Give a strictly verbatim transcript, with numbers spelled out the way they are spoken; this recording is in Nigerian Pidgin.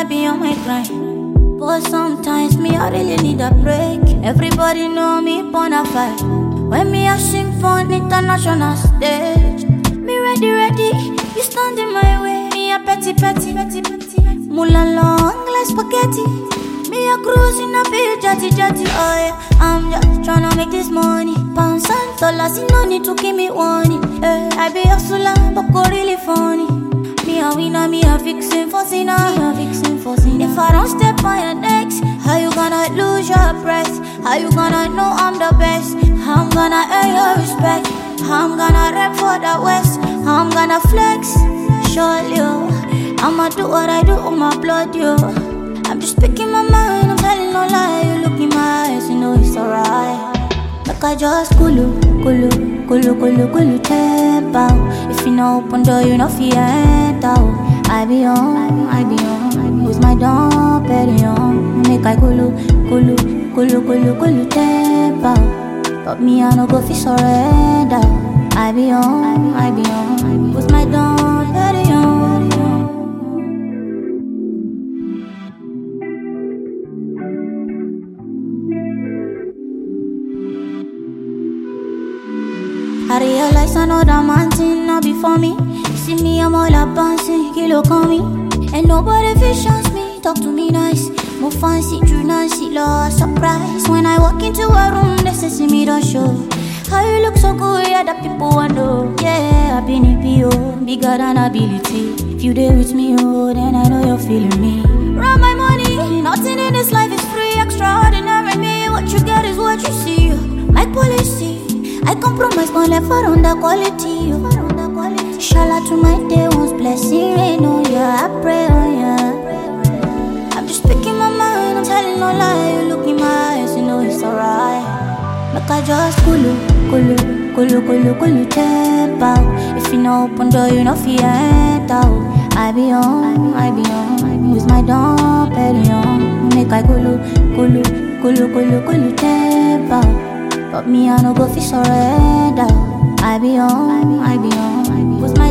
I be on my grind. But sometimes me, I really need a break. Everybody know me bona fide. When me a sing for an international stage, me ready, ready, you stand in my way. Me a petty, petty, petty, petty. Mula long like spaghetti. Me a cruise in a big jetty, jetty. Oh yeah, I'm just tryna make this money. Pounds and dollars, you no need to give me warning. Hey, I be a hustler, but go really funny. Me a winner, me a vixen for sinner. Me a vixen for sinner. If I don't step on your necks, how you gonna lose your breath? How you gonna know I'm the best? How I'm gonna earn your respect? How I'm gonna rap for the West? How I'm gonna flex? Surely, yo, I'ma do what I do with my blood, yo. I'm just speaking my mind, I'm telling no lie. You look in my eyes, you know it's alright. Like I just kulu, kulu, kulu, kulu, kulu, tempo. If you know open door, you know fear enter. I be on, I be on, with my Dom Perignon. Make I kulu, kulu, kulu, kulu, kulu, tempo. But me, I no go fi surrender. I be on, I be on, with my Dom Perignon. I realize I know that man thing not before me. See me, I'm all up bouncing, kilo call me. And nobody fish chance me, talk to me nice. More fancy, true Nancy, lost surprise. When I walk into a room, they say see me don't show. How you look so good, yeah, that people wonder. Yeah, I've been a P O, bigger than ability. If you there with me, oh, then I know you're feeling me. Run my money, nothing in this life is free. Extraordinary me, what you get is what you see. My policy, I compromise, but never on the quality. Shala to my day, once blessing rain on ya. I pray on ya. I'm just speaking my mind, I'm telling no lie. You look in my eyes, you know it's alright. Like I just kulu, kulu, kulu, kulu, kulu, tempo. If you know open door, you know fear enter. I be on, I be on, with my Dom Perignon. Make I kulu, kulu, kulu, kulu, kulu, tempo. But me, I no go fi surrender. I be on, I be on, with my